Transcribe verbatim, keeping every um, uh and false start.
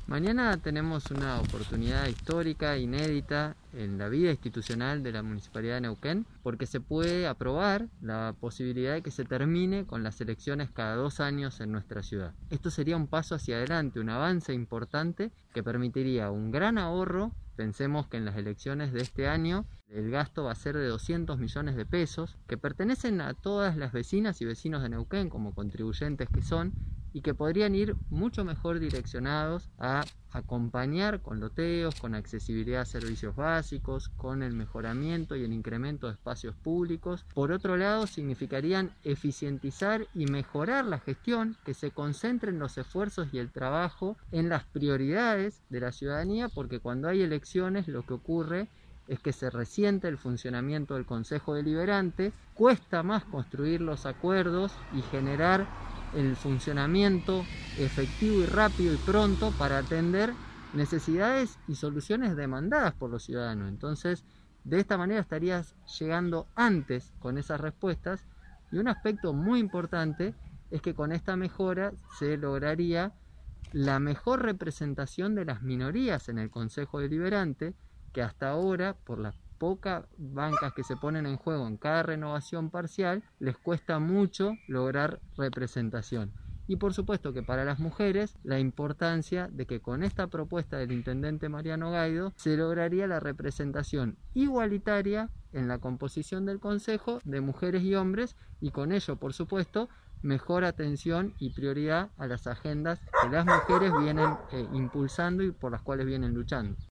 Mañana tenemos una oportunidad histórica, inédita en la vida institucional de la Municipalidad de Neuquén, porque se puede aprobar la posibilidad de que se termine con las elecciones cada dos años en nuestra ciudad. Esto sería un paso hacia adelante, un avance importante que permitiría un gran ahorro. Pensemos que en las elecciones de este año el gasto va a ser de doscientos millones de pesos, que pertenecen a todas las vecinas y vecinos de Neuquén como contribuyentes que son, y que podrían ir mucho mejor direccionados a acompañar con loteos, con accesibilidad a servicios básicos, con el mejoramiento y el incremento de espacios públicos. Por otro lado, significarían eficientizar y mejorar la gestión, que se concentren los esfuerzos y el trabajo en las prioridades de la ciudadanía, porque cuando hay elecciones lo que ocurre es que se resiente el funcionamiento del Consejo Deliberante, cuesta más construir los acuerdos y generar el funcionamiento efectivo y rápido y pronto para atender necesidades y soluciones demandadas por los ciudadanos. Entonces, de esta manera estarías llegando antes con esas respuestas, y un aspecto muy importante es que con esta mejora se lograría la mejor representación de las minorías en el Consejo Deliberante, que hasta ahora, por las pocas bancas que se ponen en juego en cada renovación parcial, les cuesta mucho lograr representación. Y por supuesto que para las mujeres, la importancia de que con esta propuesta del intendente Mariano Gaido se lograría la representación igualitaria en la composición del consejo de mujeres y hombres, y con ello, por supuesto, mejor atención y prioridad a las agendas que las mujeres vienen eh, impulsando y por las cuales vienen luchando.